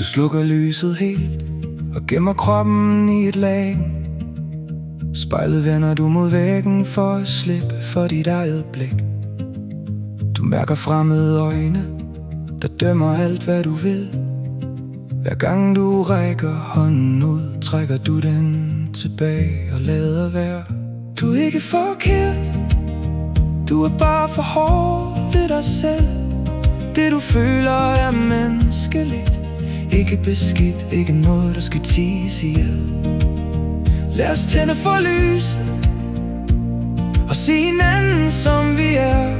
slukker lyset helt og gemmer kroppen i et lag. Spejlet vender du mod væggen for at slippe for dit eget blik. Du mærker fremmede øjne, der dømmer alt hvad du vil. Hver gang du rækker hånden ud, trækker du den tilbage og lader være. Du er ikke forkert, du er bare for hård ved dig selv. Det du føler er menneskeligt, ikke beskidt, ikke noget der skal ties ihjel. Lad os tænde for lyset og se hinanden som vi er.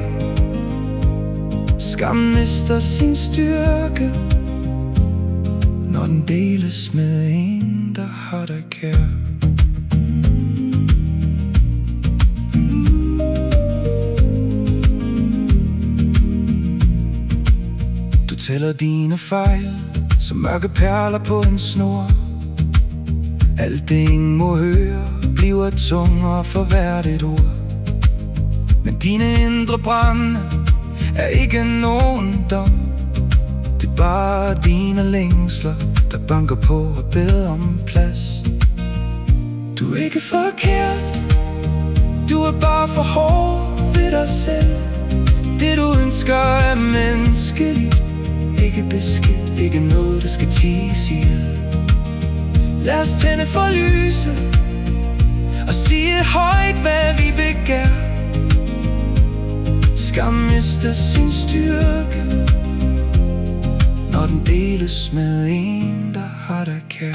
Skam mister sin styrke, når den deles med en, der har dig kær. Du tæller dine fejl som mørke perler på en snor. Alt det ingen må høre bliver tungere for hvert et ord. Men dine indre brande er ikke nogen dom. Det er bare dine længsler, der banker på og beder om plads. Du er ikke forkert, du er bare for hård ved dig selv. Det du ønsker er menneskeligt, ikke beskidt, ikke noget der skal ties ihjel. Lad os tænde for lyset og sige højt hvad vi begær. Skam mister sin styrke, når den deles med en, der har dig kær.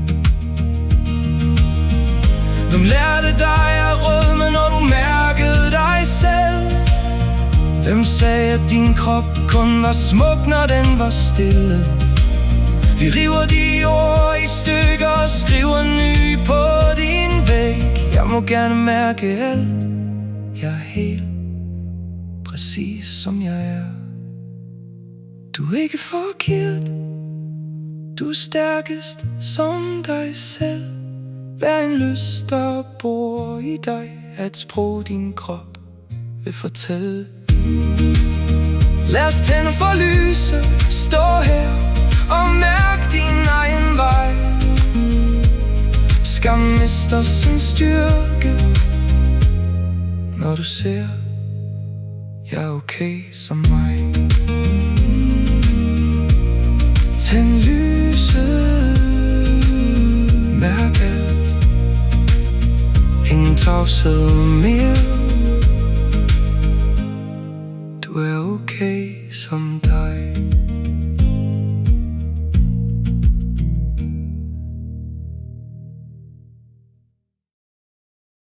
Hvem lærte dig at rødme, når du mærkede dig selv? Hvem sagde, at din krop kun var smuk, når den var stille? Vi river de ord i stykker og skriver nye på din væg. Jeg må gerne mærke alt, jeg er helt præcis som jeg er. Du er ikke forkert, du er stærkest som dig selv. Hver en lyst, der bor i dig, er et sprog din krop vil fortælle. Lad os tænde for lyset, stå her og mærk din egen vej. Skam mister sin styrke, når du ser, jeg er okay som mig. Tænd lyset, mærk alt, ingen tavshed mere. Du er okay som dig.